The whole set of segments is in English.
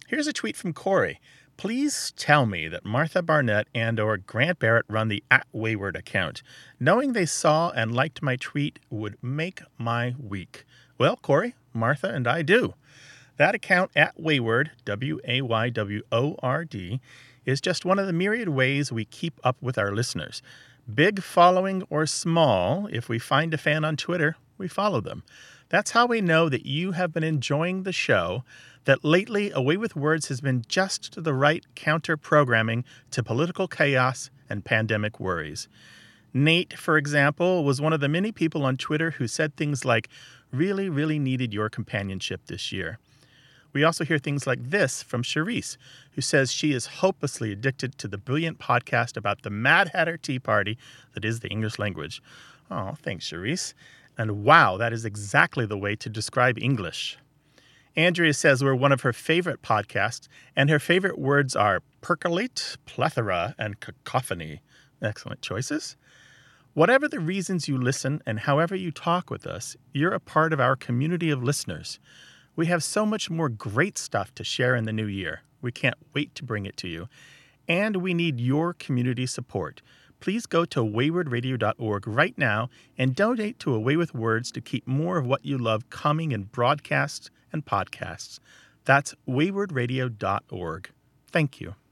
Here's a tweet from Corey. Please tell me that Martha Barnett and or Grant Barrett run the @Wayward account. Knowing they saw and liked my tweet would make my week. Well, Corey, Martha, and I do. That account @Wayward, WAYWORD, is just one of the myriad ways we keep up with our listeners. Big following or small, if we find a fan on Twitter, we follow them. That's how we know that you have been enjoying the show, that lately A Way with Words has been just the right counter-programming to political chaos and pandemic worries. Nate, for example, was one of the many people on Twitter who said things like, really, really needed your companionship this year. We also hear things like this from Charisse, who says she is hopelessly addicted to the brilliant podcast about the Mad Hatter Tea Party that is the English language. Oh, thanks, Charisse. And wow, that is exactly the way to describe English. Andrea says we're one of her favorite podcasts, and her favorite words are percolate, plethora, and cacophony. Excellent choices. Whatever the reasons you listen and however you talk with us, you're a part of our community of listeners. We have so much more great stuff to share in the new year. We can't wait to bring it to you. And we need your community support. Please go to waywardradio.org right now and donate to A Way with Words to keep more of what you love coming in broadcasts and podcasts. That's waywardradio.org. Thank you.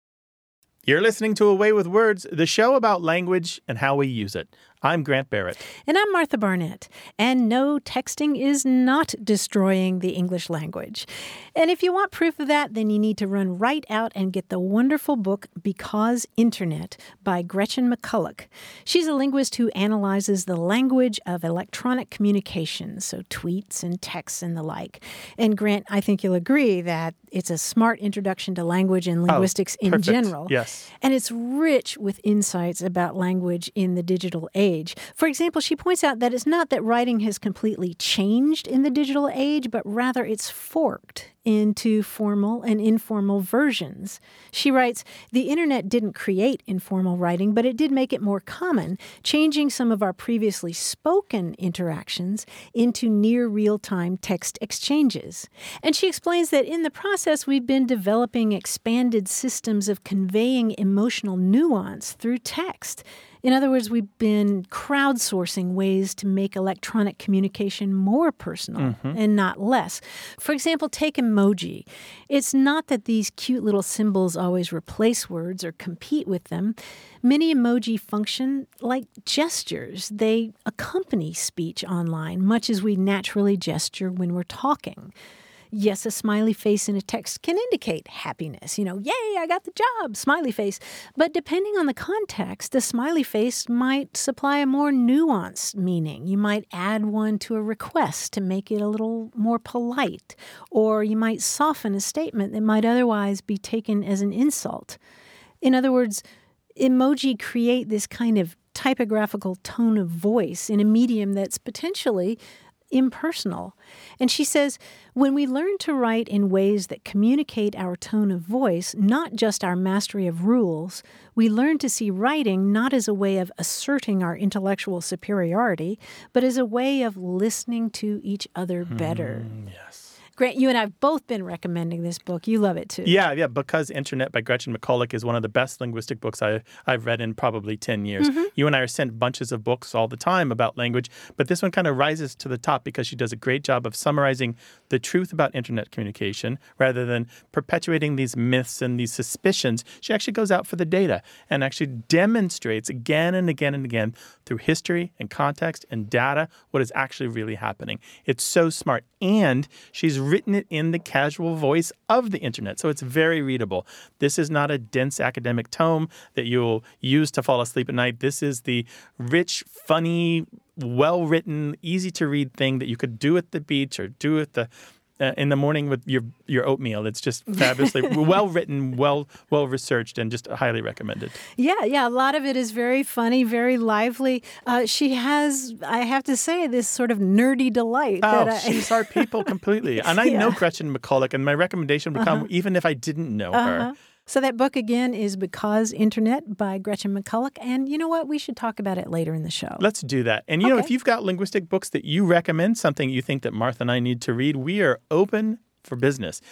You're listening to A Way with Words, the show about language and how we use it. I'm Grant Barrett. And I'm Martha Barnett. And no, texting is not destroying the English language. And if you want proof of that, then you need to run right out and get the wonderful book Because Internet by Gretchen McCulloch. She's a linguist who analyzes the language of electronic communications, so tweets and texts and the like. And Grant, I think you'll agree that it's a smart introduction to language and linguistics in general. Yes. And it's rich with insights about language in the digital age. For example, she points out that it's not that writing has completely changed in the digital age, but rather it's forked into formal and informal versions. She writes, the internet didn't create informal writing, but it did make it more common, changing some of our previously spoken interactions into near real-time text exchanges. And she explains that in the process, we've been developing expanded systems of conveying emotional nuance through text. In other words, we've been crowdsourcing ways to make electronic communication more personal and not less. For example, take emoji. It's not that these cute little symbols always replace words or compete with them. Many emoji function like gestures. They accompany speech online, much as we naturally gesture when we're talking. Yes, a smiley face in a text can indicate happiness. Yay, I got the job, smiley face. But depending on the context, the smiley face might supply a more nuanced meaning. You might add one to a request to make it a little more polite. Or you might soften a statement that might otherwise be taken as an insult. In other words, emoji create this kind of typographical tone of voice in a medium that's potentially impersonal. And she says, when we learn to write in ways that communicate our tone of voice, not just our mastery of rules, we learn to see writing not as a way of asserting our intellectual superiority, but as a way of listening to each other better. Yes. Grant, you and I have both been recommending this book. You love it, too. Yeah. Because Internet by Gretchen McCulloch is one of the best linguistic books I've read in probably 10 years. You and I are sent bunches of books all the time about language, but this one kind of rises to the top because she does a great job of summarizing the truth about Internet communication rather than perpetuating these myths and these suspicions. She actually goes out for the data and actually demonstrates again and again and again through history and context and data what is actually really happening. It's so smart. And she's written it in the casual voice of the internet, so it's very readable. This is not a dense academic tome that you'll use to fall asleep at night. This is the rich, funny, well-written, easy-to-read thing that you could do at the beach or do at the in the morning with your oatmeal. It's just fabulously well-written, well-researched, and just highly recommended. Yeah. A lot of it is very funny, very lively. She has, I have to say, this sort of nerdy delight. She's our people completely. And I know Gretchen McCulloch, and my recommendation would come even if I didn't know her. So that book, again, is Because Internet by Gretchen McCulloch. And you know what? We should talk about it later in the show. Let's do that. And, you know, if you've got linguistic books that you recommend, something you think that Martha and I need to read, we are open for business.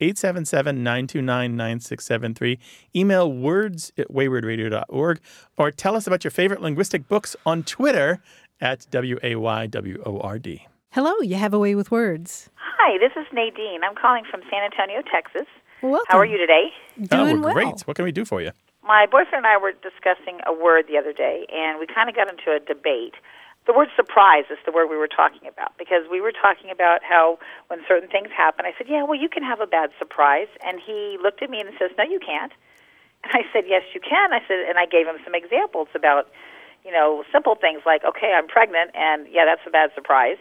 877-929-9673. Email words@waywordradio.org, or tell us about your favorite linguistic books on Twitter at WAYWORD. Hello, you have a way with words. Hi, this is Nadine. I'm calling from San Antonio, Texas. Welcome. How are you today? Doing we're well. great. What can we do for you? My boyfriend and I were discussing a word the other day, and we kind of got into a debate. The word surprise is the word we were talking about, because we were talking about how when certain things happen, I said, yeah, well, you can have a bad surprise. And he looked at me and says, no, you can't. And I said, yes, you can. I said, and I gave him some examples about, simple things like, okay, I'm pregnant, and yeah, that's a bad surprise.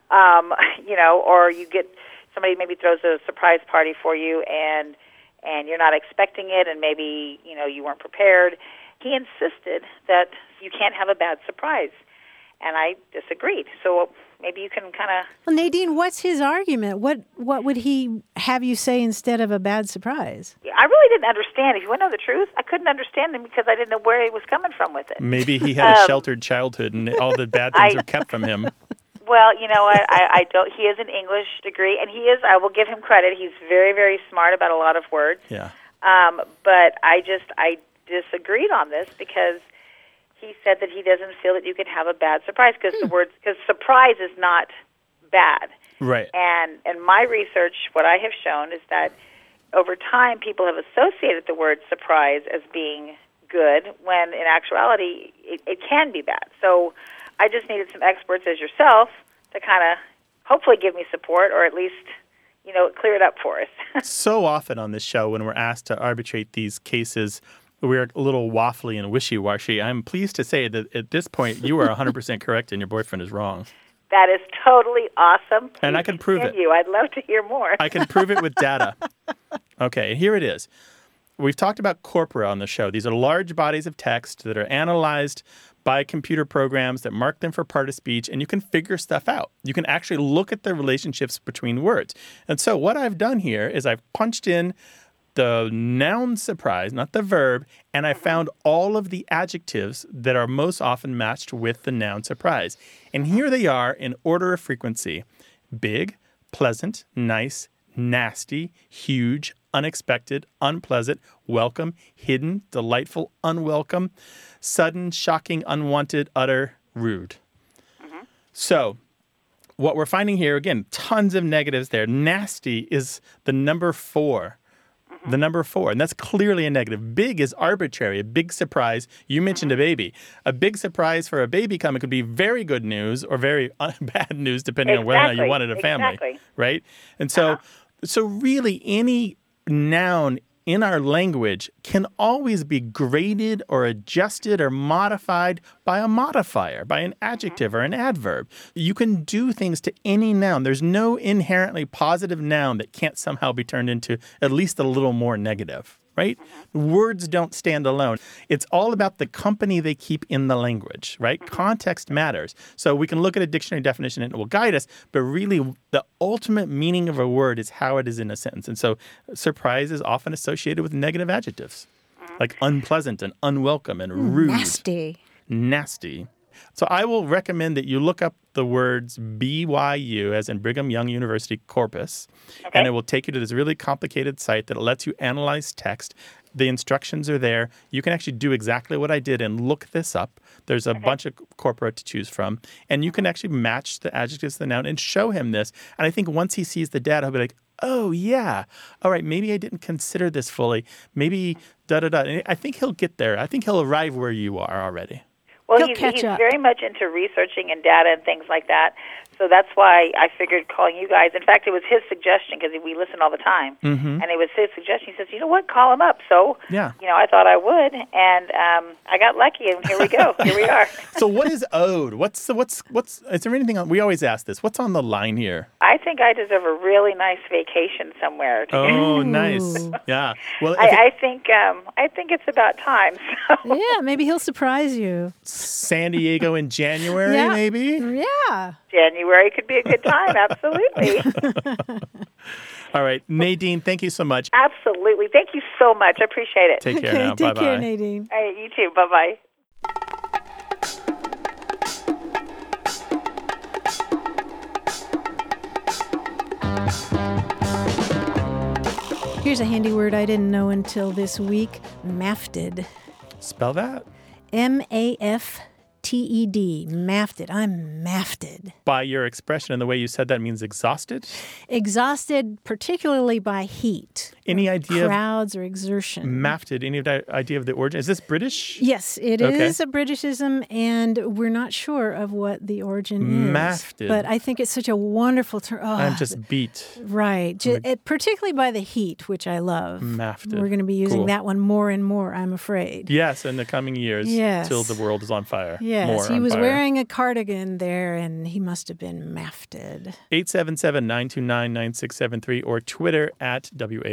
Or you get somebody maybe throws a surprise party for you, and you're not expecting it, and maybe, you weren't prepared. He insisted that you can't have a bad surprise. And I disagreed. So maybe you can kind of... Well, Nadine, what's his argument? What would he have you say instead of a bad surprise? I really didn't understand. If you want to know the truth, I couldn't understand him because I didn't know where he was coming from with it. Maybe he had a sheltered childhood and all the bad things are kept from him. Well, I don't. He has an English degree, and he is, I will give him credit, he's very, very smart about a lot of words. Yeah. But I disagreed on this because he said that he doesn't feel that you can have a bad surprise because surprise is not bad. Right. And in my research, what I have shown is that over time, people have associated the word surprise as being good, when in actuality, it can be bad. So I just needed some experts as yourself to kind of hopefully give me support, or at least, clear it up for us. So often on this show, when we're asked to arbitrate these cases, we're a little waffly and wishy-washy. I'm pleased to say that at this point, you are 100% correct and your boyfriend is wrong. That is totally awesome. Please and I can prove it. I'd love to hear more. I can prove it with data. Okay, here it is. We've talked about corpora on the show. These are large bodies of text that are analyzed by computer programs that mark them for part of speech, and you can figure stuff out. You can actually look at the relationships between words. And so what I've done here is I've punched in the noun surprise, not the verb, and I found all of the adjectives that are most often matched with the noun surprise. And here they are in order of frequency: big, pleasant, nice, nasty, huge, unexpected, unpleasant, welcome, hidden, delightful, unwelcome, sudden, shocking, unwanted, utter, rude. Mm-hmm. So what we're finding here, again, tons of negatives there. Nasty is the number 4. Mm-hmm. The number 4, and that's clearly a negative. Big is arbitrary, a big surprise. You mentioned a baby. A big surprise for a baby coming could be very good news or very bad news, depending on whether or not you wanted a family. Right? And so, so really any noun in our language can always be graded or adjusted or modified by a modifier, by an adjective or an adverb. You can do things to any noun. There's no inherently positive noun that can't somehow be turned into at least a little more negative, right? Words don't stand alone. It's all about the company they keep in the language, right? Context matters. So we can look at a dictionary definition and it will guide us, but really the ultimate meaning of a word is how it is in a sentence. And so surprise is often associated with negative adjectives, like unpleasant and unwelcome and rude. Nasty. So I will recommend that you look up the words BYU, as in Brigham Young University Corpus, and it will take you to this really complicated site that lets you analyze text. The instructions are there. You can actually do exactly what I did and look this up. There's a bunch of corpora to choose from, and you can actually match the adjectives to the noun and show him this. And I think once he sees the data, he'll be like, oh, yeah. All right, maybe I didn't consider this fully. Maybe da-da-da. And I think he'll get there. I think he'll arrive where you are already. Well, he's very much into researching and data and things like that. So that's why I figured calling you guys. In fact, it was his suggestion because we listen all the time. And it was his suggestion. He says, you know what, call him up. So, I thought I would. And I got lucky, and here we go. Here we are. So what is owed? What's is there anything we always ask this. What's on the line here? I think I deserve a really nice vacation somewhere. Oh, nice. Yeah. Well, I think it's about time. So. Yeah, maybe he'll surprise you. San Diego in January, maybe? Yeah. January could be a good time, absolutely. All right. Nadine, thank you so much. Absolutely. Thank you so much. I appreciate it. Take care now. Bye-bye. Take care, Nadine. All right, you too. Bye-bye. Here's a handy word I didn't know until this week. Mafted. Spell that. Mafted. Mafted. I'm mafted. By your expression and the way you said that means exhausted? Exhausted, particularly by heat. Any idea crowds or exertion. Mafted, any idea of the origin? Is this British? Yes, it is a Britishism, and we're not sure of what the origin is. Mafted. But I think it's such a wonderful term. Oh, I'm just beat. Right. Particularly by the heat, which I love. Mafted. We're going to be using that one more and more, I'm afraid. Yes, in the coming years. Yes. Till the world is on fire. Yes, he was wearing a cardigan there, and he must have been mafted. 877-929-9673 or Twitter at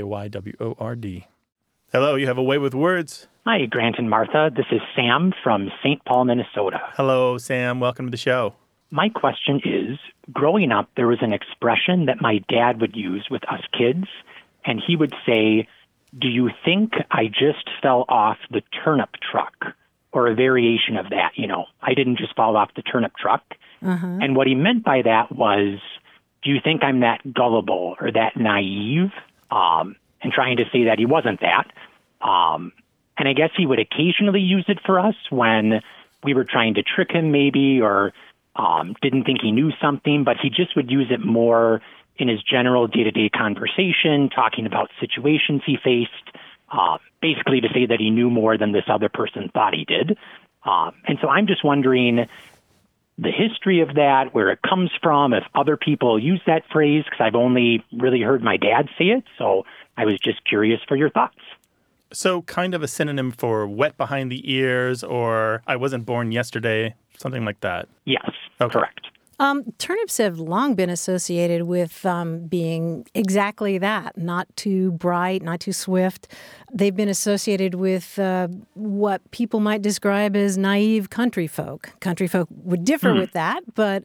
WAYWORD. Hello, you have a way with words. Hi, Grant and Martha. This is Sam from St. Paul, Minnesota. Hello, Sam. Welcome to the show. My question is, growing up, there was an expression that my dad would use with us kids, and he would say, "Do you think I just fell off the turnip truck?" Or a variation of that, I didn't just fall off the turnip truck. And what he meant by that was, do you think I'm that gullible or that naive? And trying to say that he wasn't that. And I guess he would occasionally use it for us when we were trying to trick him maybe or didn't think he knew something, but he just would use it more in his general day-to-day conversation, talking about situations he faced, basically to say that he knew more than this other person thought he did. And so I'm just wondering the history of that, where it comes from, if other people use that phrase, because I've only really heard my dad say it. So I was just curious for your thoughts. So kind of a synonym for wet behind the ears or I wasn't born yesterday, something like that. Yes, okay. Correct. Turnips have long been associated with being exactly that, not too bright, not too swift. They've been associated with what people might describe as naive country folk. Country folk would differ with that, but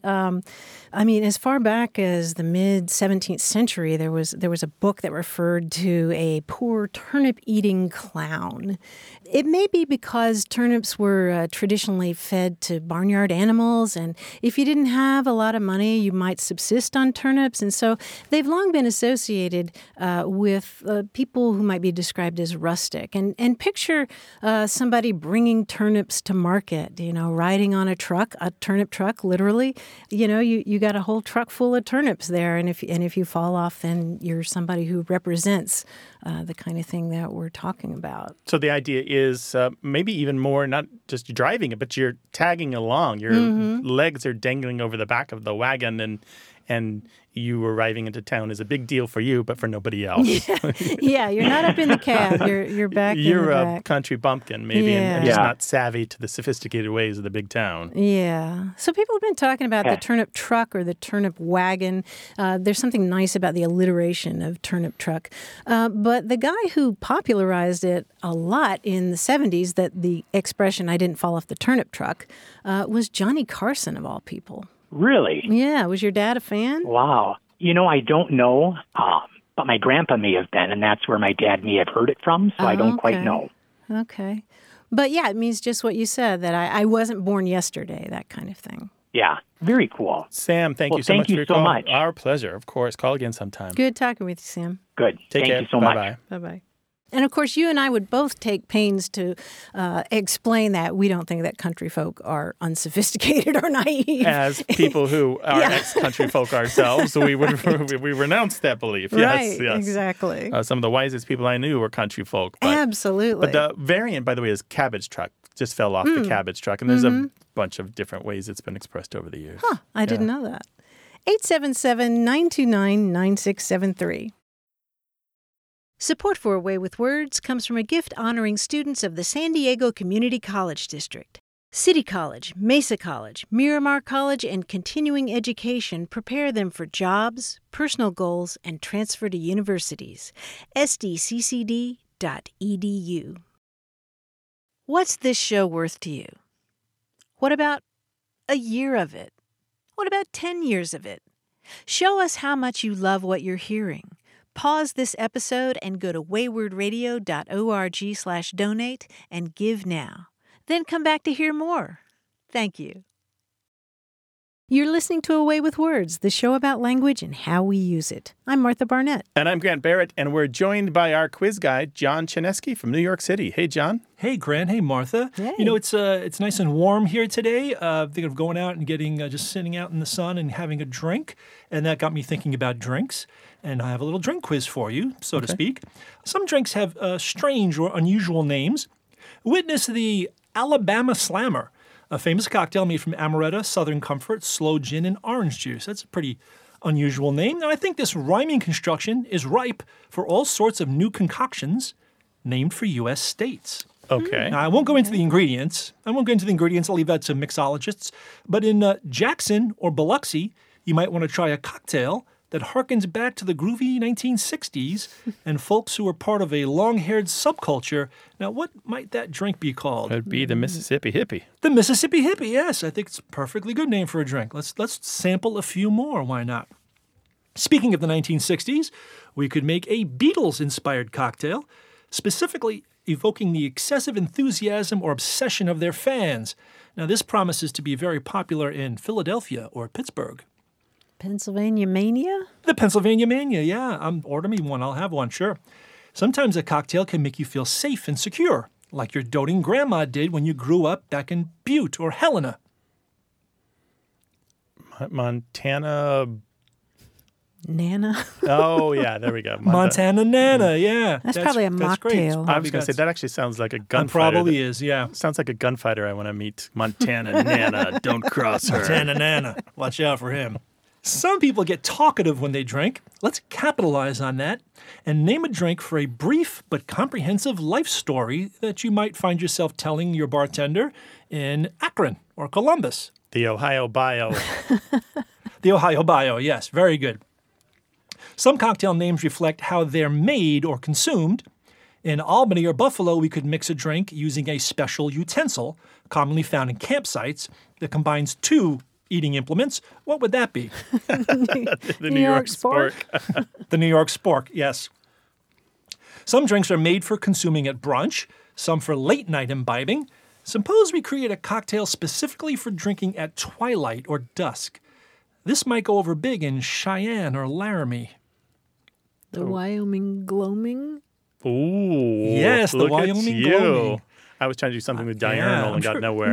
as far back as the mid-17th century, there was a book that referred to a poor turnip-eating clown. It may be because turnips were traditionally fed to barnyard animals, and if you didn't have a lot of money, you might subsist on turnips. And so they've long been associated with people who might be described as rustic. And picture somebody bringing turnips to market, riding on a turnip truck, literally. You got a whole truck full of turnips there. And if you fall off, then you're somebody who represents the kind of thing that we're talking about. So the idea is maybe even more not just driving it, but you're tagging along. Your legs are dangling over the back of the wagon, and you arriving into town is a big deal for you, but for nobody else. Yeah, you're not up in the cab. You're back in the You're back. a country bumpkin, maybe, and just not savvy to the sophisticated ways of the big town. Yeah. So people have been talking about the turnip truck or the turnip wagon. There's something nice about the alliteration of turnip truck. But the guy who popularized it a lot in the 70s, that the expression, "I didn't fall off the turnip truck," was Johnny Carson, of all people. Really? Yeah. Was your dad a fan? Wow. I don't know, but my grandpa may have been, and that's where my dad may have heard it from, so I don't quite know. Okay. But yeah, it means just what you said, that I wasn't born yesterday, that kind of thing. Yeah. Very cool. Sam, thank you so much for your call. Much. Our pleasure, of course. Call again sometime. Good talking with you, Sam. Good. Thank you so much. Bye-bye. Bye-bye. And, of course, you and I would both take pains to explain that we don't think that country folk are unsophisticated or naive. As people who are ex-country folk ourselves, we renounce that belief. Right, yes. Exactly. Some of the wisest people I knew were country folk. Absolutely. But the variant, by the way, is cabbage truck. Just fell off the cabbage truck. And there's a bunch of different ways it's been expressed over the years. Huh, I didn't know that. 877-929-9673. Support for A Way with Words comes from a gift honoring students of the San Diego Community College District. City College, Mesa College, Miramar College, and continuing education prepare them for jobs, personal goals, and transfer to universities. sdccd.edu. What's this show worth to you? What about a year of it? What about 10 years of it? Show us how much you love what you're hearing. Pause this episode and go to waywardradio.org/donate and give now. Then come back to hear more. Thank you. You're listening to Away with Words, the show about language and how we use it. I'm Martha Barnett. And I'm Grant Barrett, and we're joined by our quiz guy, John Chinesky from New York City. Hey, John. Hey, Grant. Hey, Martha. Hey. You know, it's nice and warm here today. Thinking of going out and getting just sitting out in the sun and having a drink, and that got me thinking about drinks. And I have a little drink quiz for you, so to speak. Some drinks have strange or unusual names. Witness the Alabama Slammer, a famous cocktail made from amaretto, Southern Comfort, sloe gin, and orange juice. That's a pretty unusual name. And I think this rhyming construction is ripe for all sorts of new concoctions named for U.S. states. Okay. Now, I won't go into the ingredients. I'll leave that to mixologists. But in Jackson or Biloxi, you might want to try a cocktail that harkens back to the groovy 1960s and folks who were part of a long-haired subculture. Now, what might that drink be called? It'd be the Mississippi Hippie. The Mississippi Hippie, yes. I think it's a perfectly good name for a drink. Let's sample a few more. Why not? Speaking of the 1960s, we could make a Beatles-inspired cocktail, specifically evoking the excessive enthusiasm or obsession of their fans. Now, this promises to be very popular in Philadelphia or Pittsburgh. Pennsylvania Mania? The Pennsylvania Mania, yeah. Order me one. I'll have one, sure. Sometimes a cocktail can make you feel safe and secure, like your doting grandma did when you grew up back in Butte or Helena. Montana. Nana? Oh, yeah, there we go. Montana Nana, yeah. That's probably a that's great. mocktail. I was going to say, that actually sounds like a It gunfighter. probably is, yeah. Sounds like a gunfighter I want to meet. Montana Nana, don't cross her. Montana Nana. Watch out for him. Some people get talkative when they drink. Let's capitalize on that and name a drink for a brief but comprehensive life story that you might find yourself telling your bartender in Akron or Columbus. The Ohio Bio. The Ohio Bio, yes, very good. Some cocktail names reflect how they're made or consumed. In Albany or Buffalo, we could mix a drink using a special utensil, commonly found in campsites, that combines two eating implements. What would that be? The New York Spork. The New York Spork, yes. Some drinks are made for consuming at brunch, some for late-night imbibing. Suppose we create a cocktail specifically for drinking at twilight or dusk. This might go over big in Cheyenne or Laramie. The Wyoming Gloaming? Ooh. Yes, the look Wyoming at you. Gloaming. I was trying to do something with Yeah, diurnal and I'm got sure- nowhere.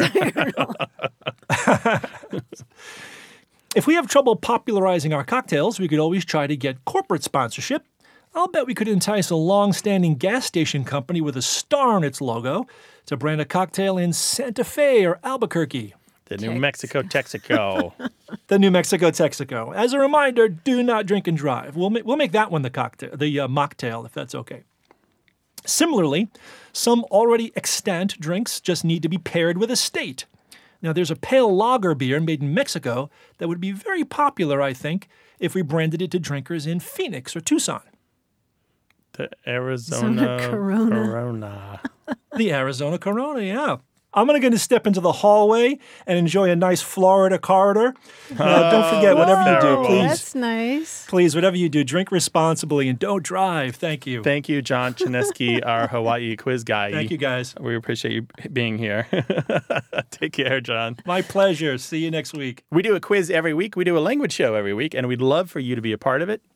If we have trouble popularizing our cocktails, we could always try to get corporate sponsorship. I'll bet we could entice a long-standing gas station company with a star on its logo to brand a cocktail in Santa Fe or Albuquerque. The New Mexico Texaco. The New Mexico Texaco. As a reminder, do not drink and drive. We'll make that one the mocktail, if that's okay. Similarly, some already extant drinks just need to be paired with a state. Now, there's a pale lager beer made in Mexico that would be very popular, I think, if we branded it to drinkers in Phoenix or Tucson. The Arizona Corona. The Arizona Corona, yeah. I'm going to step into the hallway and enjoy a nice Florida corridor. Don't forget, whatever you do, Whoa. please. That's nice. Please, whatever you do, drink responsibly and don't drive. Thank you. Thank you, John Chinesky, our Hawaii quiz guy. Thank you, guys. We appreciate you being here. Take care, John. My pleasure. See you next week. We do a quiz every week. We do a language show every week, and we'd love for you to be a part of it.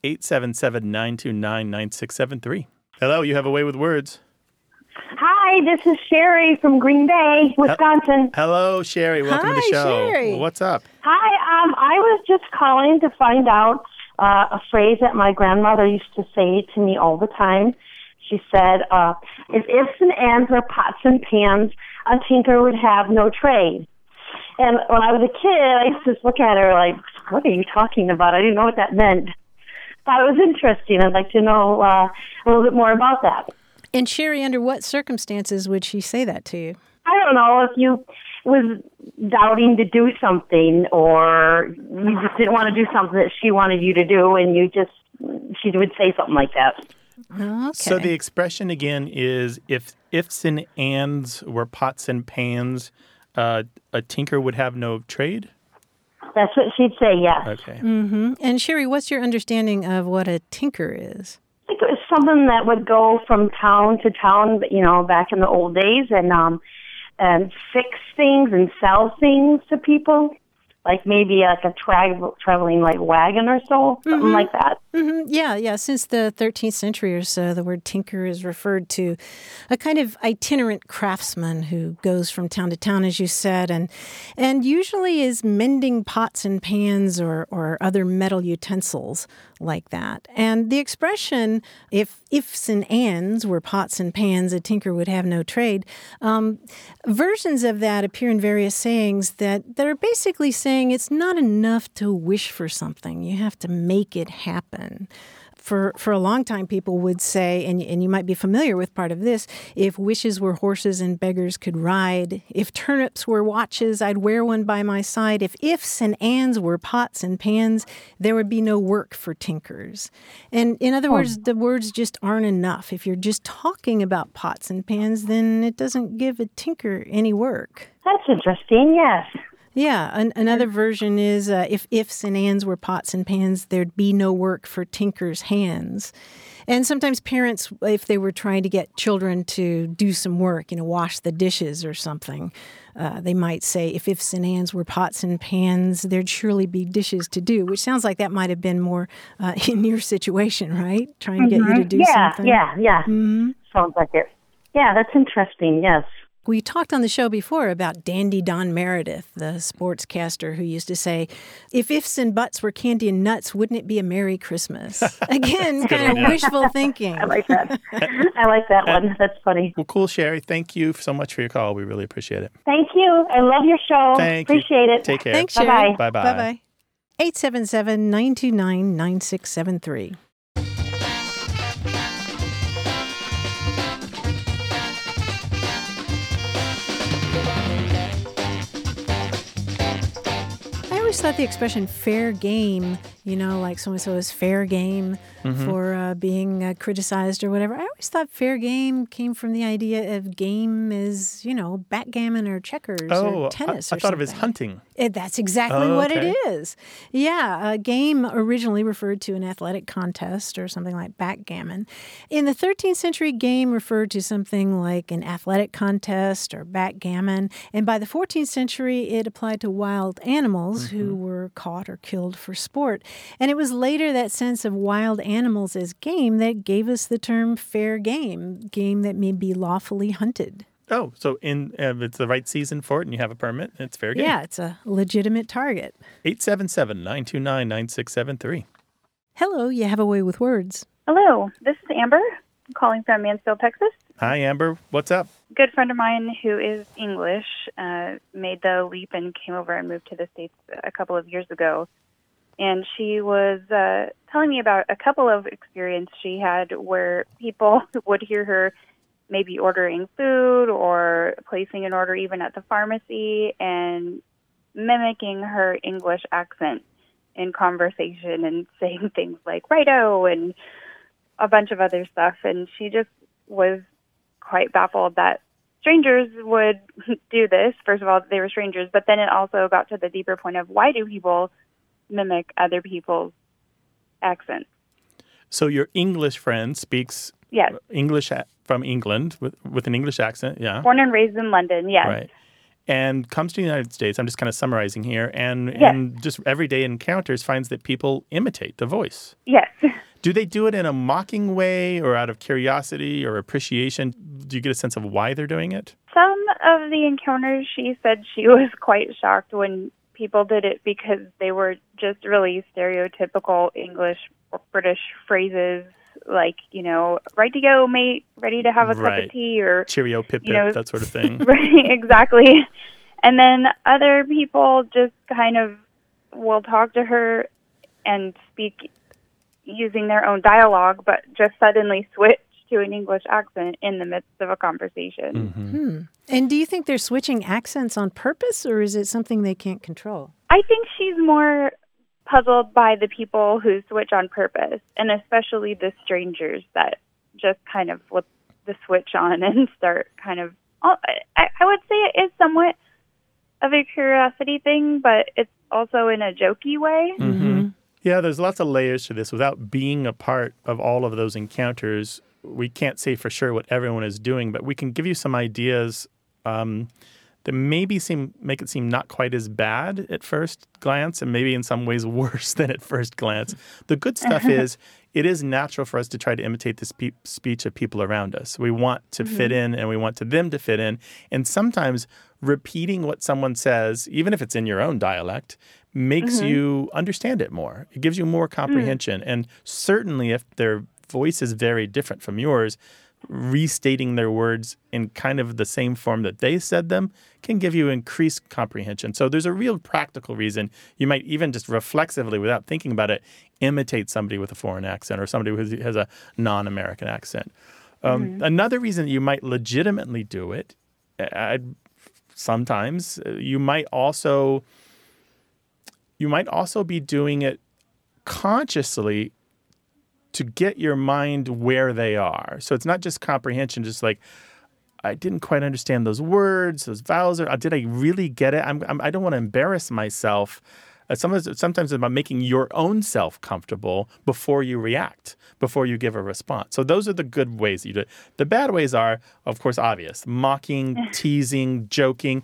877-929-9673. Hello, you have a way with words. Hi, this is Sherry from Green Bay, Wisconsin. Hello, Sherry. Welcome to the Hi, show. Sherry. What's up? Hi, I was just calling to find out a phrase that my grandmother used to say to me all the time. She said, if ifs and ands were pots and pans, a tinker would have no trade. And when I was a kid, I used to just look at her like, what are you talking about? I didn't know what that meant. Thought it was interesting. I'd like to know a little bit more about that. And Sherry, under what circumstances would she say that to you? I don't know if you was doubting to do something or you just didn't want to do something that she wanted you to do and she would say something like that. Okay. So the expression again is if ifs and ands were pots and pans, a tinker would have no trade? That's what she'd say, yes. Okay. And Sherry, what's your understanding of what a tinker is? I think it was something that would go from town to town, back in the old days and fix things and sell things to people. like maybe like a traveling like wagon or so, something like that. Yeah. Since the 13th century or so, the word tinker is referred to a kind of itinerant craftsman who goes from town to town, as you said, and usually is mending pots and pans or other metal utensils like that. And the expression, if ifs and ands were pots and pans, a tinker would have no trade. Versions of that appear in various sayings that are basically saying it's not enough to wish for something. You have to make it happen. For a long time, people would say, and you might be familiar with part of this, if wishes were horses and beggars could ride, if turnips were watches, I'd wear one by my side, if ifs and ands were pots and pans, there would be no work for tinkers. And in other words, the words just aren't enough. If you're just talking about pots and pans, then it doesn't give a tinker any work. That's interesting, yes. Yeah, another version is if ifs and ands were pots and pans, there'd be no work for tinker's hands. And sometimes parents, if they were trying to get children to do some work, wash the dishes or something, they might say, if ifs and ands were pots and pans, there'd surely be dishes to do, which sounds like that might have been more in your situation, right? Trying to get you to do something. Yeah. Mm-hmm. Sounds like it. Yeah, that's interesting, yes. We talked on the show before about Dandy Don Meredith, the sportscaster who used to say, if ifs and buts were candy and nuts, wouldn't it be a Merry Christmas? Again, kind of wishful thinking. I like that. I like that one. That's funny. Well, cool, Sherry. Thank you so much for your call. We really appreciate it. Thank you. I love your show. Appreciate it. Take care. Thanks, Sherry. Bye-bye. Bye-bye. Bye-bye. 877-929-9673. I always thought the expression fair game, like so-and-so is fair game for being criticized or whatever. I always thought fair game came from the idea of game as, backgammon or checkers or tennis or I thought of it as hunting. That's exactly what it is. Yeah, a game originally referred to an athletic contest or something like backgammon. In the 13th century, game referred to something like an athletic contest or backgammon. And by the 14th century, it applied to wild animals who were caught or killed for sport. And it was later that sense of wild animals as game that gave us the term fair game that may be lawfully hunted. Oh, so if it's the right season for it and you have a permit, it's fair game. Yeah, it's a legitimate target. 877-929-9673. Hello, you have a way with words. Hello, this is Amber. I'm calling from Mansfield, Texas. Hi, Amber. What's up? Good friend of mine who is English made the leap and came over and moved to the States a couple of years ago. And she was telling me about a couple of experiences she had where people would hear her maybe ordering food or placing an order even at the pharmacy and mimicking her English accent in conversation and saying things like righto and a bunch of other stuff. And she just was quite baffled that strangers would do this. First of all, they were strangers, but then it also got to the deeper point of why do people mimic other people's accents? So your English friend speaks English from England with an English accent, yeah? Born and raised in London, yes. Right. And comes to the United States, I'm just kind of summarizing here, and just everyday encounters finds that people imitate the voice. Yes. Do they do it in a mocking way or out of curiosity or appreciation? Do you get a sense of why they're doing it? Some of the encounters, she said she was quite shocked when people did it because they were just really stereotypical English or British phrases like, right to go, mate, ready to have a cup of tea, or cheerio, pip-pip, that sort of thing. Right, exactly. And then other people just kind of will talk to her and speak using their own dialogue, but just suddenly switch to an English accent in the midst of a conversation. And do you think they're switching accents on purpose, or is it something they can't control? I think she's more puzzled by the people who switch on purpose, and especially the strangers that just kind of flip the switch on and start kind of, I would say it is somewhat of a curiosity thing, but it's also in a jokey way. Mm-hmm. Yeah, there's lots of layers to this. Without being a part of all of those encounters, we can't say for sure what everyone is doing, but we can give you some ideas that maybe make it seem not quite as bad at first glance, and maybe in some ways worse than at first glance. The good stuff is it is natural for us to try to imitate the speech of people around us. We want to fit in, and we want them to fit in. And sometimes repeating what someone says, even if it's in your own dialect, makes you understand it more. It gives you more comprehension. And certainly if their voice is very different from yours, restating their words in kind of the same form that they said them can give you increased comprehension. So there's a real practical reason you might even just reflexively, without thinking about it, imitate somebody with a foreign accent or somebody who has a non-American accent. Another reason you might legitimately do it, sometimes you might also be doing it consciously to get your mind where they are. So it's not just comprehension, just like, I didn't quite understand those words, those vowels. Did I really get it? I don't want to embarrass myself. Sometimes it's about making your own self comfortable before you react, before you give a response. So those are the good ways you do it. The bad ways are, of course, obvious. Mocking, teasing, joking.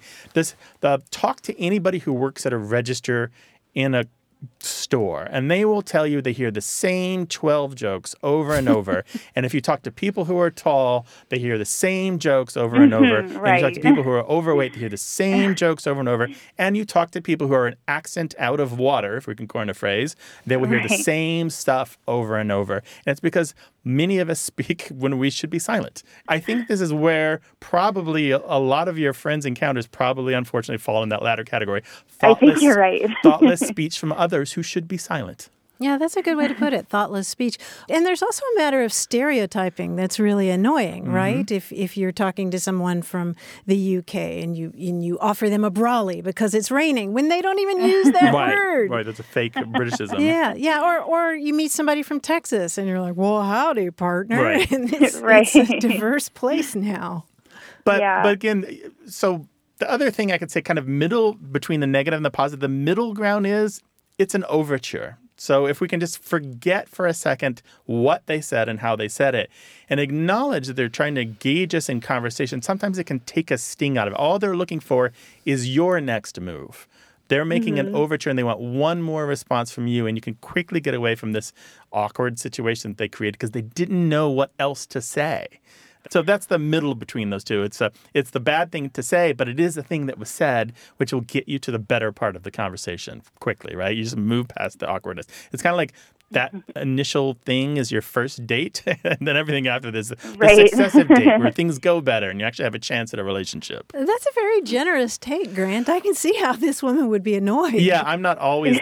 Talk to anybody who works at a register in a store, and they will tell you they hear the same 12 jokes over and over. And if you talk to people who are tall, they hear the same jokes over and over. And you talk to people who are overweight, they hear the same jokes over and over. And you talk to people who are an accent out of water, if we can coin a phrase, they will hear the same stuff over and over. And it's because many of us speak when we should be silent. I think this is where probably a lot of your friends' encounters probably unfortunately fall in that latter category. I think you're right. Thoughtless speech from others who should be silent. Yeah, that's a good way to put it, thoughtless speech. And there's also a matter of stereotyping that's really annoying, right? If you're talking to someone from the UK and you offer them a brolly because it's raining when they don't even use that word. Right, that's a fake Britishism. Yeah. Or you meet somebody from Texas and you're like, well, howdy, partner. Right. And it's a diverse place now. But again, so the other thing I could say kind of middle between the negative and the positive, the middle ground is it's an overture. So if we can just forget for a second what they said and how they said it and acknowledge that they're trying to engage us in conversation, sometimes it can take a sting out of it. All they're looking for is your next move. They're making an overture and they want one more response from you, and you can quickly get away from this awkward situation that they created because they didn't know what else to say. So that's the middle between those two. It's the bad thing to say, but it is the thing that was said, which will get you to the better part of the conversation quickly, right? You just move past the awkwardness. It's kind of like that initial thing is your first date, and then everything after this, the successive date where things go better and you actually have a chance at a relationship. That's a very generous take, Grant. I can see how this woman would be annoyed. Yeah, I'm not always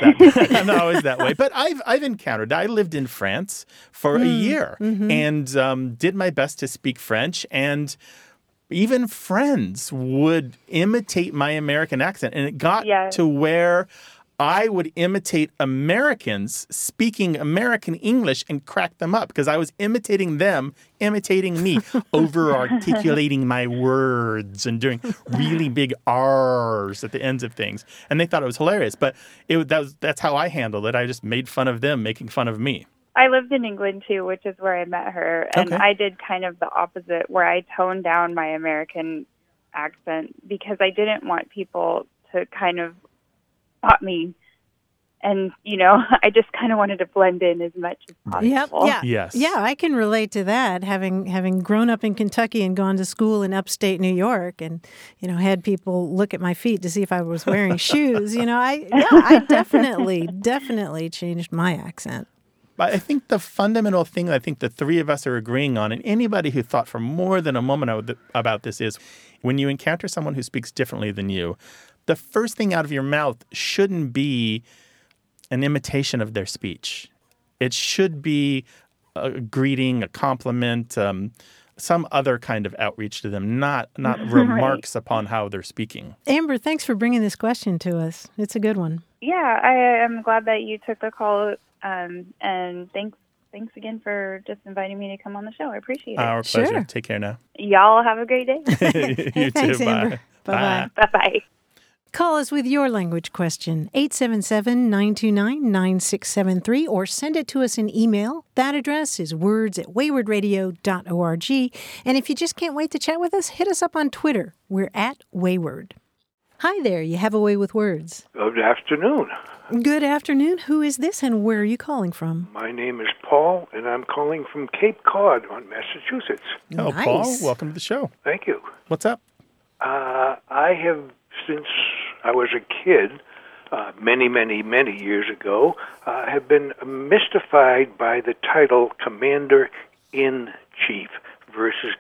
that way. But I've encountered. I lived in France for a year and did my best to speak French, and even friends would imitate my American accent, and it got to where I would imitate Americans speaking American English and crack them up because I was imitating them, imitating me, over-articulating my words and doing really big R's at the ends of things. And they thought it was hilarious. But that's how I handled it. I just made fun of them making fun of me. I lived in England, too, which is where I met her. And I did kind of the opposite, where I toned down my American accent because I didn't want people to kind of spot me. And, I just kind of wanted to blend in as much as possible. Yeah, I can relate to that, having grown up in Kentucky and gone to school in upstate New York and, had people look at my feet to see if I was wearing shoes. I definitely changed my accent. I think the fundamental thing I think the three of us are agreeing on, and anybody who thought for more than a moment about this, is when you encounter someone who speaks differently than you, the first thing out of your mouth shouldn't be an imitation of their speech. It should be a greeting, a compliment, some other kind of outreach to them, not remarks upon how they're speaking. Amber, thanks for bringing this question to us. It's a good one. Yeah, I am glad that you took the call, and thanks again for just inviting me to come on the show. I appreciate it. Our pleasure. Sure. Take care now. Y'all have a great day. You Thanks, too. Amber. Bye. Bye-bye. Call us with your language question, 877-929-9673, or send it to us in email. That address is words@waywardradio.org. And if you just can't wait to chat with us, hit us up on Twitter. We're @Wayward. Hi there, you have a way with words. Good afternoon. Good afternoon. Who is this and where are you calling from? My name is Paul, and I'm calling from Cape Cod on Massachusetts. Oh, Nice. Paul, welcome to the show. Thank you. What's up? I have, since I was a kid, many, many, many years ago, have been mystified by the title Commander-in-Chief versus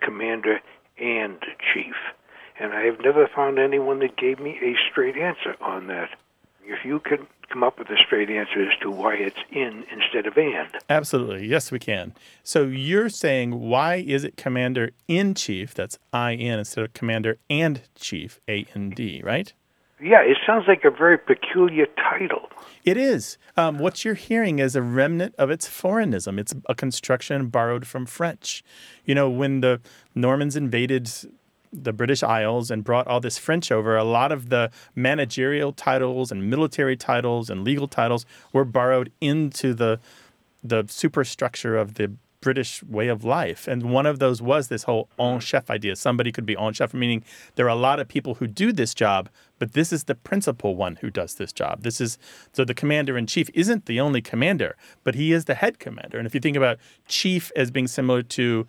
Commander-and-Chief. And I have never found anyone that gave me a straight answer on that. If you could come up with a straight answer as to why it's in instead of and. Absolutely. Yes, we can. So you're saying, why is it Commander-in-Chief, that's I-N, instead of Commander-and-Chief, A-N-D, right? Yeah, it sounds like a very peculiar title. It is. What you're hearing is a remnant of its foreignism. It's a construction borrowed from French. You know, when the Normans invaded the British Isles and brought all this French over, a lot of the managerial titles and military titles and legal titles were borrowed into the superstructure of the British way of life. And one of those was this whole en chef idea. Somebody could be en chef, meaning there are a lot of people who do this job, but this is the principal one who does this job. So the commander-in-chief isn't the only commander, but he is the head commander. And if you think about chief as being similar to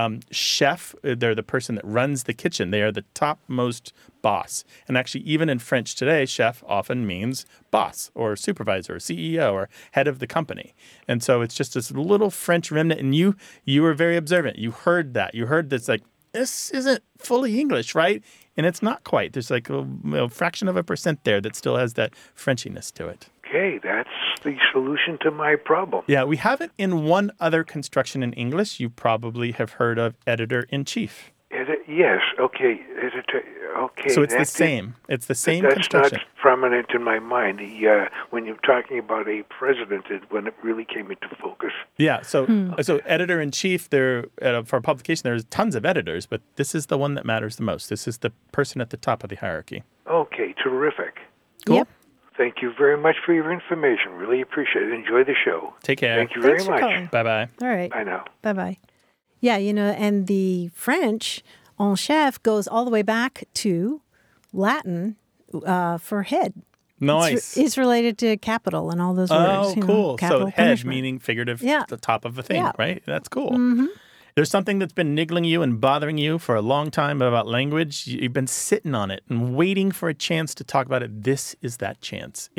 chef, they're the person that runs the kitchen. They are the topmost boss. And actually, even in French today, chef often means boss or supervisor or CEO or head of the company. And so it's just this little French remnant. And you were very observant. You heard that. You heard this like, this isn't fully English, right? And it's not quite. There's like a fraction of a percent there that still has that Frenchiness to it. Okay, that's the solution to my problem. Yeah, we have it in one other construction in English. You probably have heard of editor-in-chief. Yes, okay. Editor, okay. So it's the same. It's the same that's construction. That's not prominent in my mind. When you're talking about a president, when it really came into focus. Yeah, so editor-in-chief, for publication, there's tons of editors, but this is the one that matters the most. This is the person at the top of the hierarchy. Okay, terrific. Cool. Yep. Thank you very much for your information. Really appreciate it. Enjoy the show. Take care. Thank you very Thanks for much. calling. Bye-bye. All right. Bye now. Bye-bye. Yeah, and the French en chef goes all the way back to Latin for head. Nice. It's related to capital and all those Oh, words. cool. Capital So head punishment. meaning figurative, Yeah. the top of a thing, Yeah. right? That's cool. Mm-hmm. There's something that's been niggling you and bothering you for a long time about language. You've been sitting on it and waiting for a chance to talk about it. This is that chance.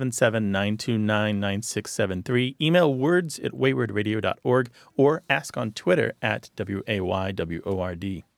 877-929-9673. Email words@waywardradio.org or ask on Twitter @WAYWORD.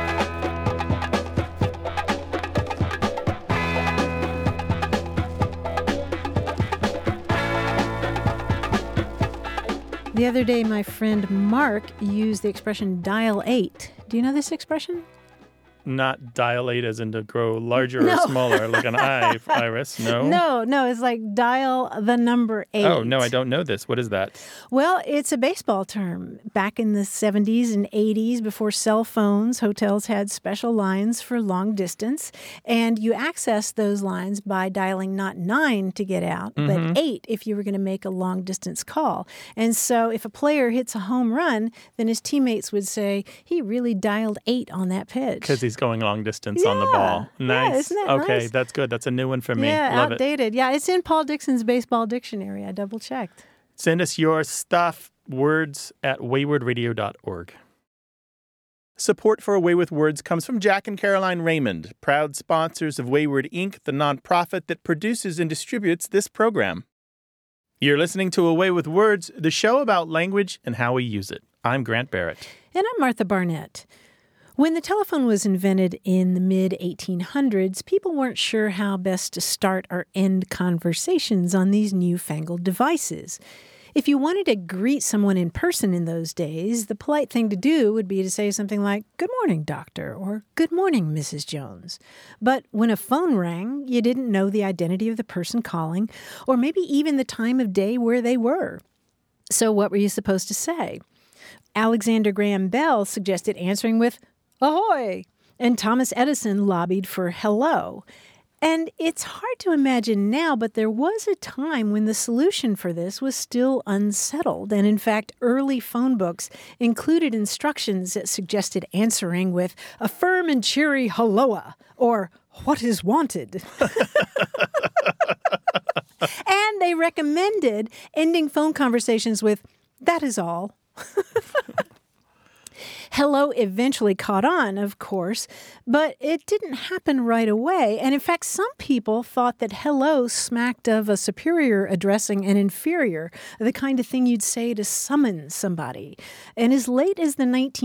The other day, my friend Mark used the expression dial 8. Do you know this expression? Not dilate as in to grow larger No. or smaller, like an iris. No? No, it's like dial the number 8. Oh, no, I don't know this. What is that? Well, it's a baseball term. Back in the 70s and 80s, before cell phones, hotels had special lines for long distance. And you accessed those lines by dialing not 9 to get out, but 8 if you were going to make a long distance call. And so if a player hits a home run, then his teammates would say, he really dialed 8 on that pitch. Because he's going long distance on the ball. Nice. Yeah, isn't that okay, nice? that's good. That's a new one for me. Yeah, Love outdated. it. Yeah, it's in Paul Dixon's baseball dictionary. I double checked. Send us your stuff, words@waywardradio.org. Support for A Way with Words comes from Jack and Caroline Raymond, proud sponsors of Wayward Inc., the nonprofit that produces and distributes this program. You're listening to A Way with Words, the show about language and how we use it. I'm Grant Barrett. And I'm Martha Barnett. When the telephone was invented in the mid-1800s, people weren't sure how best to start or end conversations on these newfangled devices. If you wanted to greet someone in person in those days, the polite thing to do would be to say something like, "Good morning, Doctor," or "Good morning, Mrs. Jones." But when a phone rang, you didn't know the identity of the person calling, or maybe even the time of day where they were. So what were you supposed to say? Alexander Graham Bell suggested answering with "Ahoy!" and Thomas Edison lobbied for "hello." And it's hard to imagine now, but there was a time when the solution for this was still unsettled. And in fact, early phone books included instructions that suggested answering with a firm and cheery "helloa" or what is wanted? And they recommended ending phone conversations with, that is all. Hello eventually caught on, of course, but it didn't happen right away. And in fact, some people thought that hello smacked of a superior addressing an inferior, the kind of thing you'd say to summon somebody. And as late as the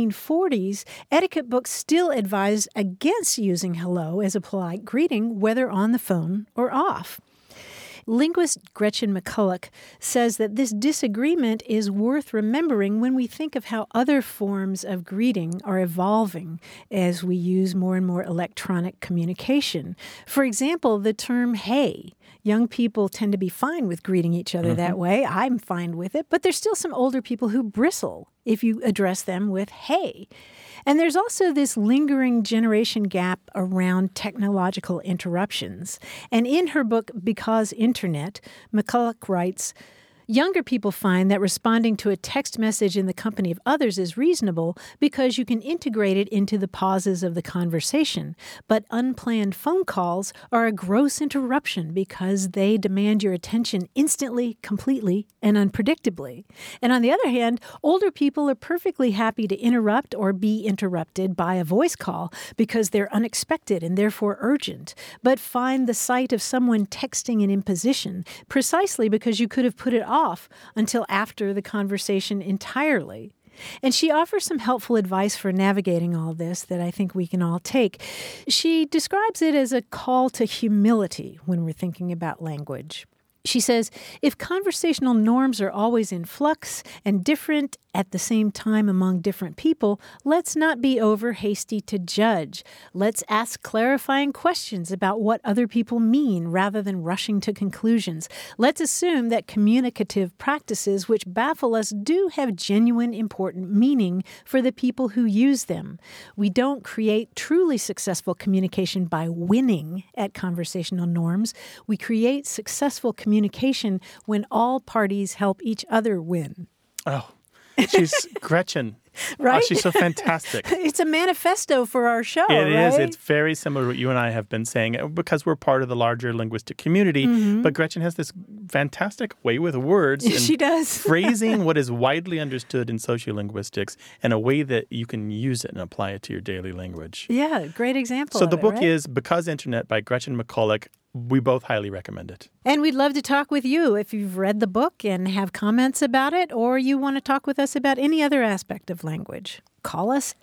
1940s, etiquette books still advised against using hello as a polite greeting, whether on the phone or off. Linguist Gretchen McCulloch says that this disagreement is worth remembering when we think of how other forms of greeting are evolving as we use more and more electronic communication. For example, the term hey. Young people tend to be fine with greeting each other that way. I'm fine with it. But there's still some older people who bristle if you address them with hey. And there's also this lingering generation gap around technological interruptions. And in her book, Because Internet, McCulloch writes, younger people find that responding to a text message in the company of others is reasonable because you can integrate it into the pauses of the conversation. But unplanned phone calls are a gross interruption because they demand your attention instantly, completely, and unpredictably. And on the other hand, older people are perfectly happy to interrupt or be interrupted by a voice call because they're unexpected and therefore urgent, but find the sight of someone texting an imposition precisely because you could have put it off until after the conversation entirely. And she offers some helpful advice for navigating all this that I think we can all take. She describes it as a call to humility when we're thinking about language. She says, if conversational norms are always in flux and different at the same time among different people, let's not be over hasty to judge. Let's ask clarifying questions about what other people mean rather than rushing to conclusions. Let's assume that communicative practices which baffle us do have genuine important meaning for the people who use them. We don't create truly successful communication by winning at conversational norms. We create successful communication when all parties help each other win. Oh, she's Gretchen. Right? Oh, she's so fantastic. It's a manifesto for our show, It right? is. It's very similar to what you and I have been saying because we're part of the larger linguistic community. But Gretchen has this fantastic way with words. And she does. phrasing what is widely understood in sociolinguistics in a way that you can use it and apply it to your daily language. Yeah, great example So of the it, book right? is Because Internet by Gretchen McCulloch. We both highly recommend it. And we'd love to talk with you if you've read the book and have comments about it, or you want to talk with us about any other aspect of language. Call us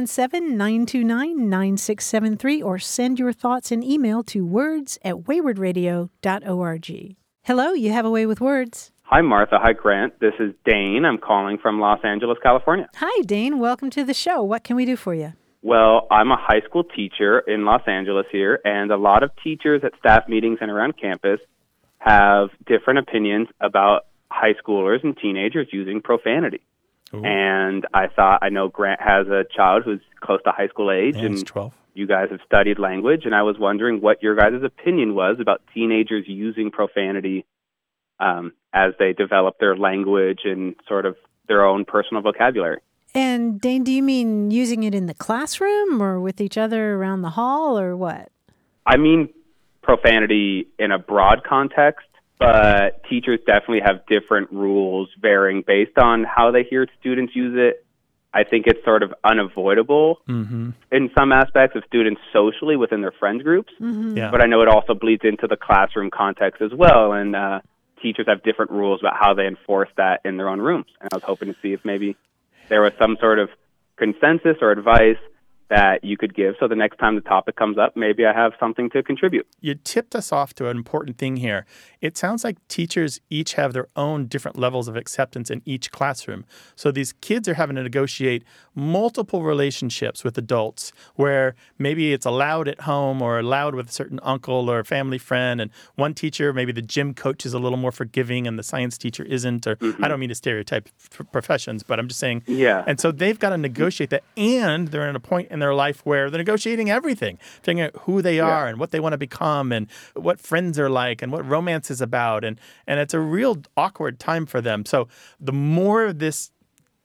877-929-9673 or send your thoughts in email to words@waywardradio.org. Hello, you have a way with words. Hi, Martha. Hi, Grant. This is Dane. I'm calling from Los Angeles, California. Hi, Dane. Welcome to the show. What can we do for you? Well, I'm a high school teacher in Los Angeles here, and a lot of teachers at staff meetings and around campus have different opinions about high schoolers and teenagers using profanity. Ooh. And I know Grant has a child who's close to high school age, and and 12. You guys have studied language, and I was wondering what your guys' opinion was about teenagers using profanity as they develop their language and sort of their own personal vocabulary. And Dane, do you mean using it in the classroom or with each other around the hall or what? I mean profanity in a broad context, but teachers definitely have different rules varying based on how they hear students use it. I think it's sort of unavoidable in some aspects of students socially within their friend groups, but I know it also bleeds into the classroom context as well, and teachers have different rules about how they enforce that in their own rooms. And I was hoping to see if maybe there was some sort of consensus or advice that you could give so the next time the topic comes up, maybe I have something to contribute. You tipped us off to an important thing here. It sounds like teachers each have their own different levels of acceptance in each classroom. So these kids are having to negotiate multiple relationships with adults where maybe it's allowed at home or allowed with a certain uncle or family friend. And one teacher, maybe the gym coach is a little more forgiving and the science teacher isn't. Or I don't mean to stereotype professions, but I'm just saying. Yeah. And so they've got to negotiate that. And they're in a point in their life where they're negotiating everything, figuring out who they are and what they want to become and what friends are like and what romance is about. And it's a real awkward time for them. So the more this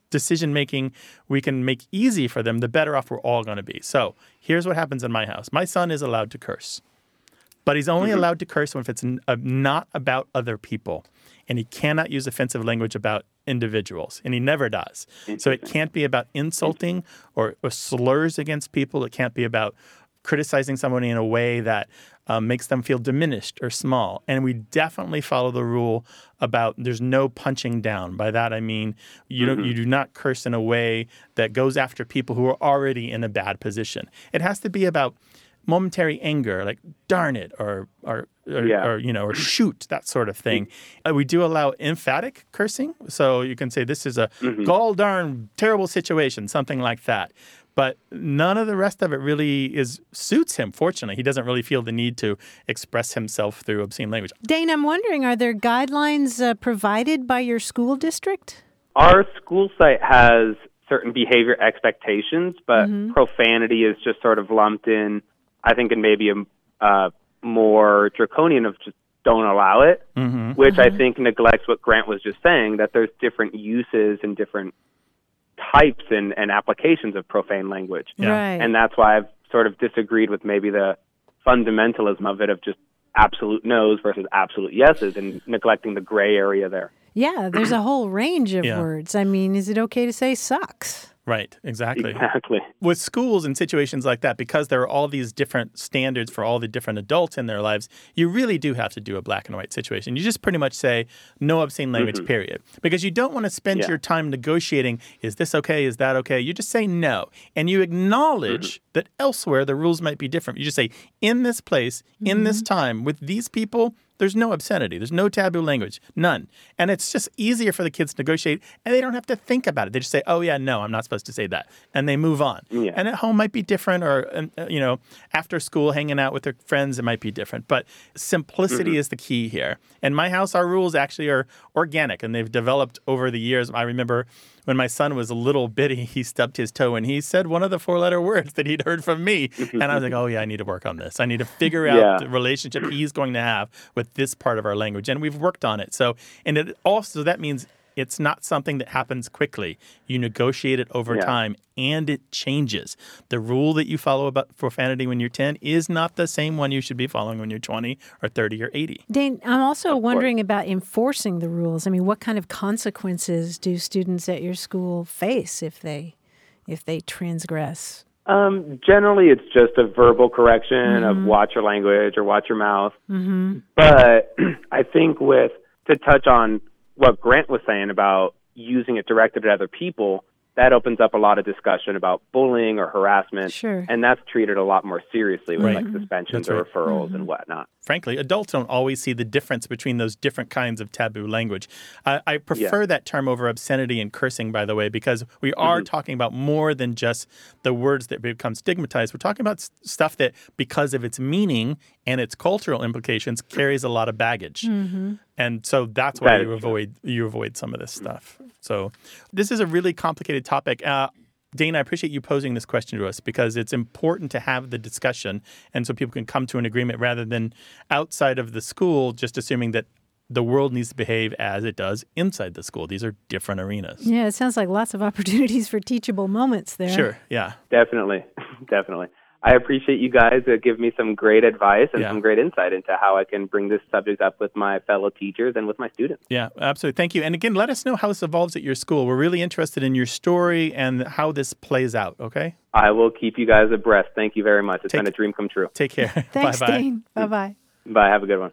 decision making we can make easy for them, the better off we're all going to be. So here's what happens in my house. My son is allowed to curse, but he's only allowed to curse if it's not about other people. And he cannot use offensive language about individuals, and he never does. So it can't be about insulting or slurs against people. It can't be about criticizing somebody in a way that makes them feel diminished or small. And we definitely follow the rule about there's no punching down. By that I mean you do not curse in a way that goes after people who are already in a bad position. It has to be about momentary anger, like darn it, or shoot, that sort of thing. We do allow emphatic cursing, so you can say this is a gall darn terrible situation, something like that. But none of the rest of it really suits him, fortunately. He doesn't really feel the need to express himself through obscene language. Dane, I'm wondering, are there guidelines provided by your school district? Our school site has certain behavior expectations, but profanity is just sort of lumped in, I think, in maybe a more draconian of just don't allow it, which I think neglects what Grant was just saying, that there's different uses and different types and applications of profane language. Yeah. Right. And that's why I've sort of disagreed with maybe the fundamentalism of it, of just absolute no's versus absolute yeses, and neglecting the gray area there. Yeah, there's a whole range of words. I mean, is it okay to say sucks? Right, exactly. Exactly. With schools and situations like that, because there are all these different standards for all the different adults in their lives, you really do have to do a black and white situation. You just pretty much say no obscene language, period. Because you don't want to spend your time negotiating, is this okay, is that okay? You just say no. And you acknowledge that elsewhere the rules might be different. You just say, in this place, in this time, with these people, there's no obscenity. There's no taboo language. None. And it's just easier for the kids to negotiate, and they don't have to think about it. They just say, oh, yeah, no, I'm not supposed to say that. And they move on. Yeah. And at home might be different, or, after school, hanging out with their friends, it might be different. But simplicity is the key here. In my house, our rules actually are organic, and they've developed over the years. I remember when my son was a little bitty, he stubbed his toe and he said one of the 4-letter words that he'd heard from me. And I was like, oh, yeah, I need to work on this. I need to figure out the relationship he's going to have with this part of our language. And we've worked on it. So, and it also, that means it's not something that happens quickly. You negotiate it over time, and it changes. The rule that you follow about profanity when you're 10 is not the same one you should be following when you're 20 or 30 or 80. Dane, I'm also wondering about enforcing the rules. I mean, what kind of consequences do students at your school face if they transgress? Generally, it's just a verbal correction of watch your language or watch your mouth. But I think to touch on what Grant was saying about using it directed at other people, that opens up a lot of discussion about bullying or harassment. Sure. And that's treated a lot more seriously with like suspensions or referrals and whatnot. Frankly, adults don't always see the difference between those different kinds of taboo language. I prefer that term over obscenity and cursing, by the way, because we are talking about more than just the words that become stigmatized. We're talking about stuff that, because of its meaning and its cultural implications, carries a lot of baggage. And so that's why you avoid some of this stuff. So this is a really complicated topic. Dane, I appreciate you posing this question to us because it's important to have the discussion and so people can come to an agreement rather than outside of the school just assuming that the world needs to behave as it does inside the school. These are different arenas. Yeah, it sounds like lots of opportunities for teachable moments there. Sure, yeah. Definitely. I appreciate you guys giving me some great advice and some great insight into how I can bring this subject up with my fellow teachers and with my students. Yeah, absolutely. Thank you. And again, let us know how this evolves at your school. We're really interested in your story and how this plays out, okay? I will keep you guys abreast. Thank you very much. It's been a dream come true. Take care. Thanks, Bye-bye. Dane. Bye-bye. Bye. Have a good one.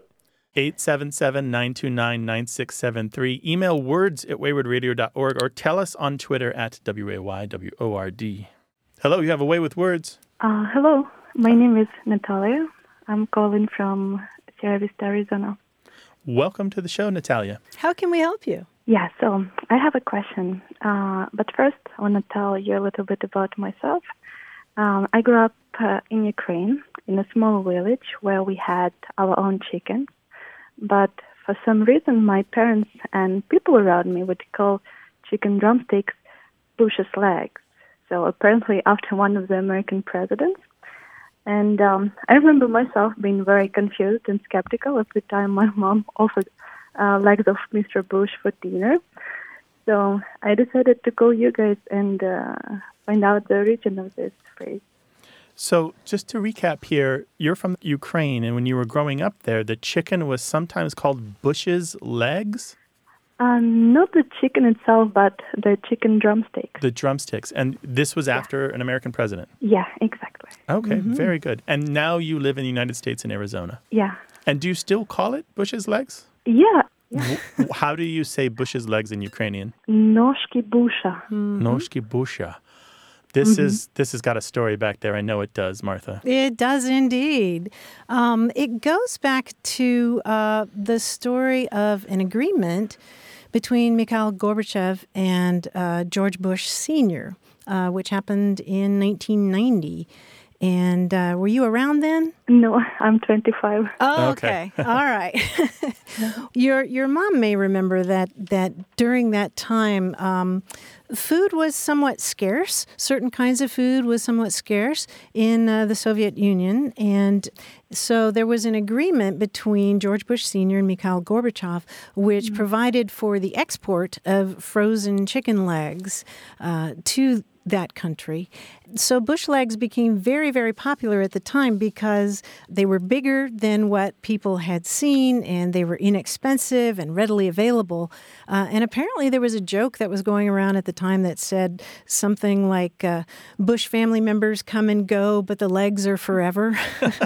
877-929-9673. Email words@waywordradio.org or tell us on Twitter at WAYWORD. Hello, you have a way with words. Hello, my name is Natalia. I'm calling from Sierra Vista, Arizona. Welcome to the show, Natalia. How can we help you? Yeah, so I have a question. But first, I want to tell you a little bit about myself. I grew up in Ukraine, in a small village where we had our own chickens. But for some reason, my parents and people around me would call chicken drumsticks Bush's legs. So apparently after one of the American presidents. And I remember myself being very confused and skeptical every time my mom offered legs of Mr. Bush for dinner. So I decided to call you guys and find out the origin of this phrase. So just to recap here, you're from Ukraine, and when you were growing up there, the chicken was sometimes called Bush's legs? Not the chicken itself, but the chicken drumstick. The drumsticks. And this was after an American president? Yeah, exactly. Okay, very good. And now you live in the United States in Arizona? Yeah. And do you still call it Bush's legs? Yeah. How do you say Bush's legs in Ukrainian? Noshki busha. Noshki busha. This has got a story back there. I know it does, Martha. It does indeed. It goes back to the story of an agreement between Mikhail Gorbachev and George Bush Sr., which happened in 1990. And were you around then? No, I'm 25. Oh, okay. All right. Your mom may remember that during that time, food was somewhat scarce. Certain kinds of food was somewhat scarce in the Soviet Union. And so there was an agreement between George Bush Sr. and Mikhail Gorbachev, which provided for the export of frozen chicken legs to that country. So bush legs became very, very popular at the time because they were bigger than what people had seen, and they were inexpensive and readily available. And apparently there was a joke that was going around at the time that said something like, Bush family members come and go, but the legs are forever.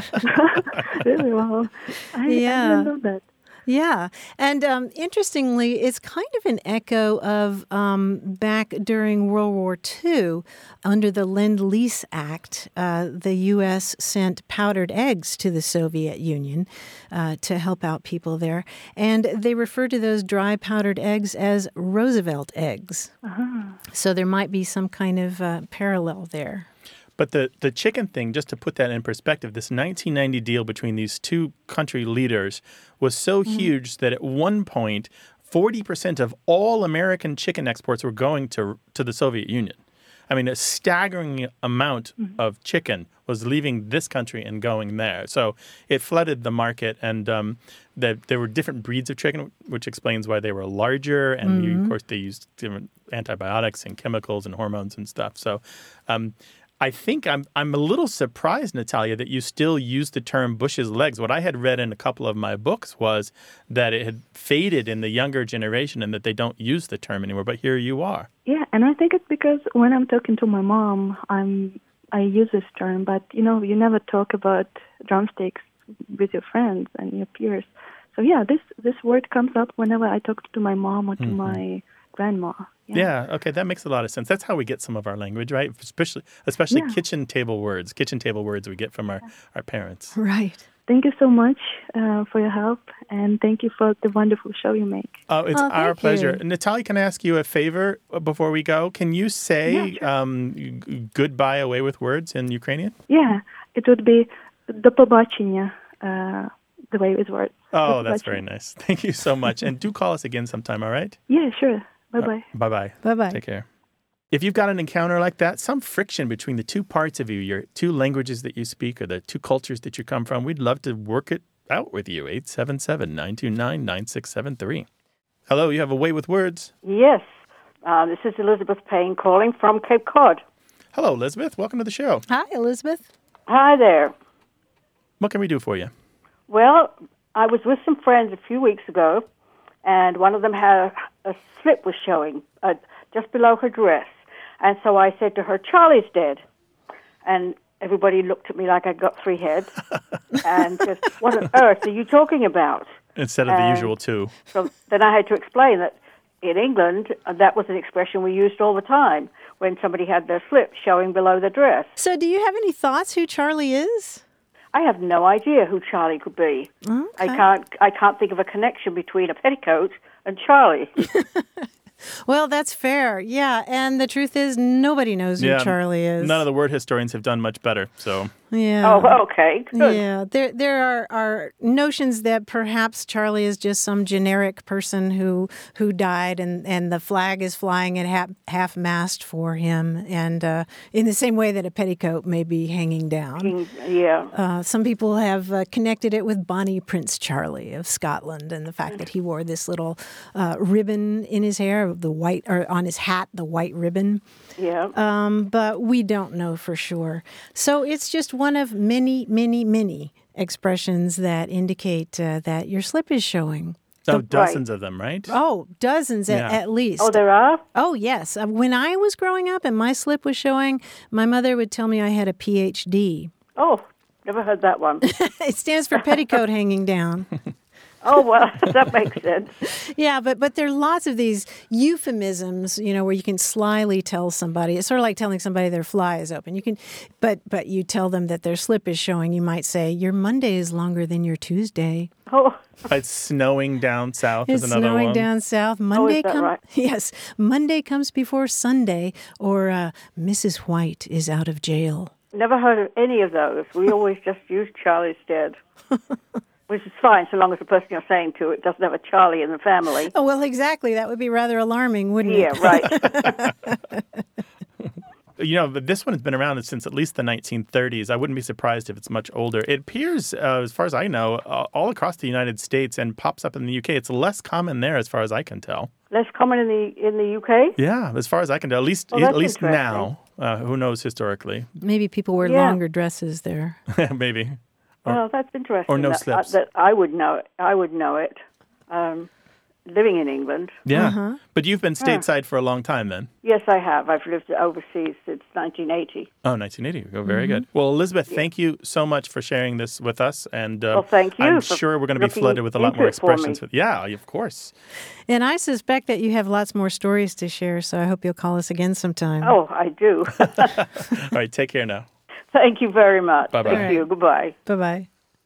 Really? Wow. I didn't know that. Yeah. And interestingly, it's kind of an echo of back during World War II. Under the Lend-Lease Act, the U.S. sent powdered eggs to the Soviet Union to help out people there. And they refer to those dry powdered eggs as Roosevelt eggs. So there might be some kind of parallel there. But the chicken thing, just to put that in perspective, this 1990 deal between these two country leaders was so huge that at one point, 40% of all American chicken exports were going to the Soviet Union. I mean, a staggering amount of chicken was leaving this country and going there. So it flooded the market, and there were different breeds of chicken, which explains why they were larger. And of course, they used different antibiotics and chemicals and hormones and stuff. So I think I'm a little surprised, Natalia, that you still use the term Bush's legs. What I had read in a couple of my books was that it had faded in the younger generation and that they don't use the term anymore. But here you are. Yeah, and I think it's because when I'm talking to my mom, I use this term. But, you never talk about drumsticks with your friends and your peers. So, yeah, this word comes up whenever I talk to my mom or to my grandma. Yeah, okay, that makes a lot of sense. That's how we get some of our language, right? Especially kitchen table words we get from our parents. Right. Thank you so much for your help, and thank you for the wonderful show you make. Oh, it's our pleasure. Natalia, can I ask you a favor before we go? Can you say goodbye away with words in Ukrainian? Yeah, it would be do pobачення, the way with words. Oh, that's very nice. Thank you so much. And do call us again sometime, all right? Yeah, sure. Bye-bye. Bye-bye. Bye-bye. Take care. If you've got an encounter like that, some friction between the two parts of you, your two languages that you speak or the two cultures that you come from, we'd love to work it out with you. 877-929-9673. Hello, you have a way with words. Yes. This is Elizabeth Payne calling from Cape Cod. Hello, Elizabeth. Welcome to the show. Hi, Elizabeth. Hi there. What can we do for you? Well, I was with some friends a few weeks ago, and one of them had a slip was showing just below her dress. And so I said to her, Charlie's dead. And everybody looked at me like I'd got three heads and said, what on earth are you talking about? Instead of the usual two. So then I had to explain that in England, that was an expression we used all the time when somebody had their slip showing below their dress. So do you have any thoughts who Charlie is? I have no idea who Charlie could be. Okay. I can't think of a connection between a petticoat and Charlie. Well, that's fair. Yeah, and the truth is nobody knows who Charlie is. None of the word historians have done much better, so... Yeah. Oh, okay. Good. Yeah. There are notions that perhaps Charlie is just some generic person who died and the flag is flying at half mast for him, and in the same way that a petticoat may be hanging down. Yeah. Some people have connected it with Bonnie Prince Charlie of Scotland and the fact that he wore this little ribbon in his hair, hair, the white, or on his hat, the white ribbon. Yeah. But we don't know for sure. So it's just one of many, many, many expressions that indicate that your slip is showing. So dozens of them, right? Oh, dozens at least. Oh, there are? Oh, yes. When I was growing up and my slip was showing, my mother would tell me I had a PhD. Oh, never heard that one. It stands for petticoat hanging down. Oh, well, that makes sense. Yeah, but there are lots of these euphemisms, where you can slyly tell somebody. It's sort of like telling somebody their fly is open. You can, but you tell them that their slip is showing. You might say, your Monday is longer than your Tuesday. Oh. It's snowing down south is another one. It's snowing down south. Monday is that right? Yes, Monday comes before Sunday, or Mrs. White is out of jail. Never heard of any of those. We always just use Charlie's dead. Which is fine, so long as the person you're saying to it doesn't have a Charlie in the family. Oh, well, exactly. That would be rather alarming, wouldn't it? Yeah, right. But this one has been around since at least the 1930s. I wouldn't be surprised if it's much older. It appears, as far as I know, all across the United States and pops up in the UK. It's less common there, as far as I can tell. Less common in the UK? Yeah, as far as I can tell. At least now. Who knows historically? Maybe people wear longer dresses there. Maybe. Well, that's interesting. Or no slips. That I would know it. I would know it. Living in England. Yeah. But you've been stateside for a long time then? Yes, I have. I've lived overseas since 1980. Oh, 1980. Oh, very good. Well, Elizabeth, thank you so much for sharing this with us. And thank you. I'm sure we're going to be flooded with a lot more expressions. Yeah, of course. And I suspect that you have lots more stories to share, so I hope you'll call us again sometime. Oh, I do. All right, take care now. Thank you very much. Bye-bye. Thank you. Goodbye. Bye-bye.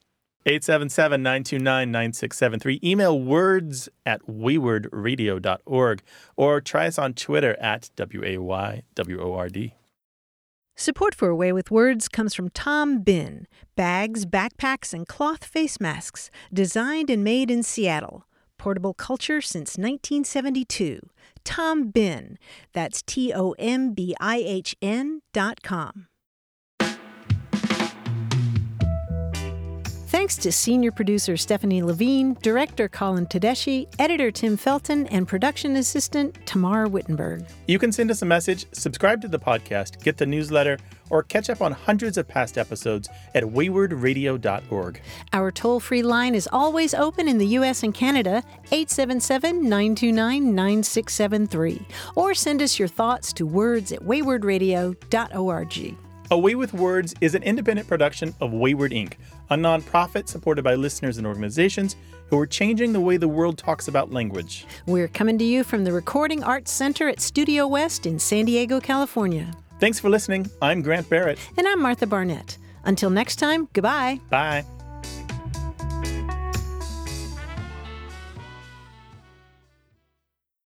877-929-9673. Email words@waywardradio.org or try us on Twitter @WAYWORD. Support for Away with Words comes from Tom Bin. Bags, backpacks, and cloth face masks designed and made in Seattle. Portable culture since 1972. Tom Bin. That's TOMBIHN.com. Thanks to senior producer Stephanie Levine, director Colin Tedeschi, editor Tim Felton, and production assistant Tamar Wittenberg. You can send us a message, subscribe to the podcast, get the newsletter, or catch up on hundreds of past episodes at waywardradio.org. Our toll-free line is always open in the U.S. and Canada, 877-929-9673. Or send us your thoughts to words@waywardradio.org. Away with Words is an independent production of Wayward Inc., a nonprofit supported by listeners and organizations who are changing the way the world talks about language. We're coming to you from the Recording Arts Center at Studio West in San Diego, California. Thanks for listening. I'm Grant Barrett. And I'm Martha Barnett. Until next time, goodbye. Bye.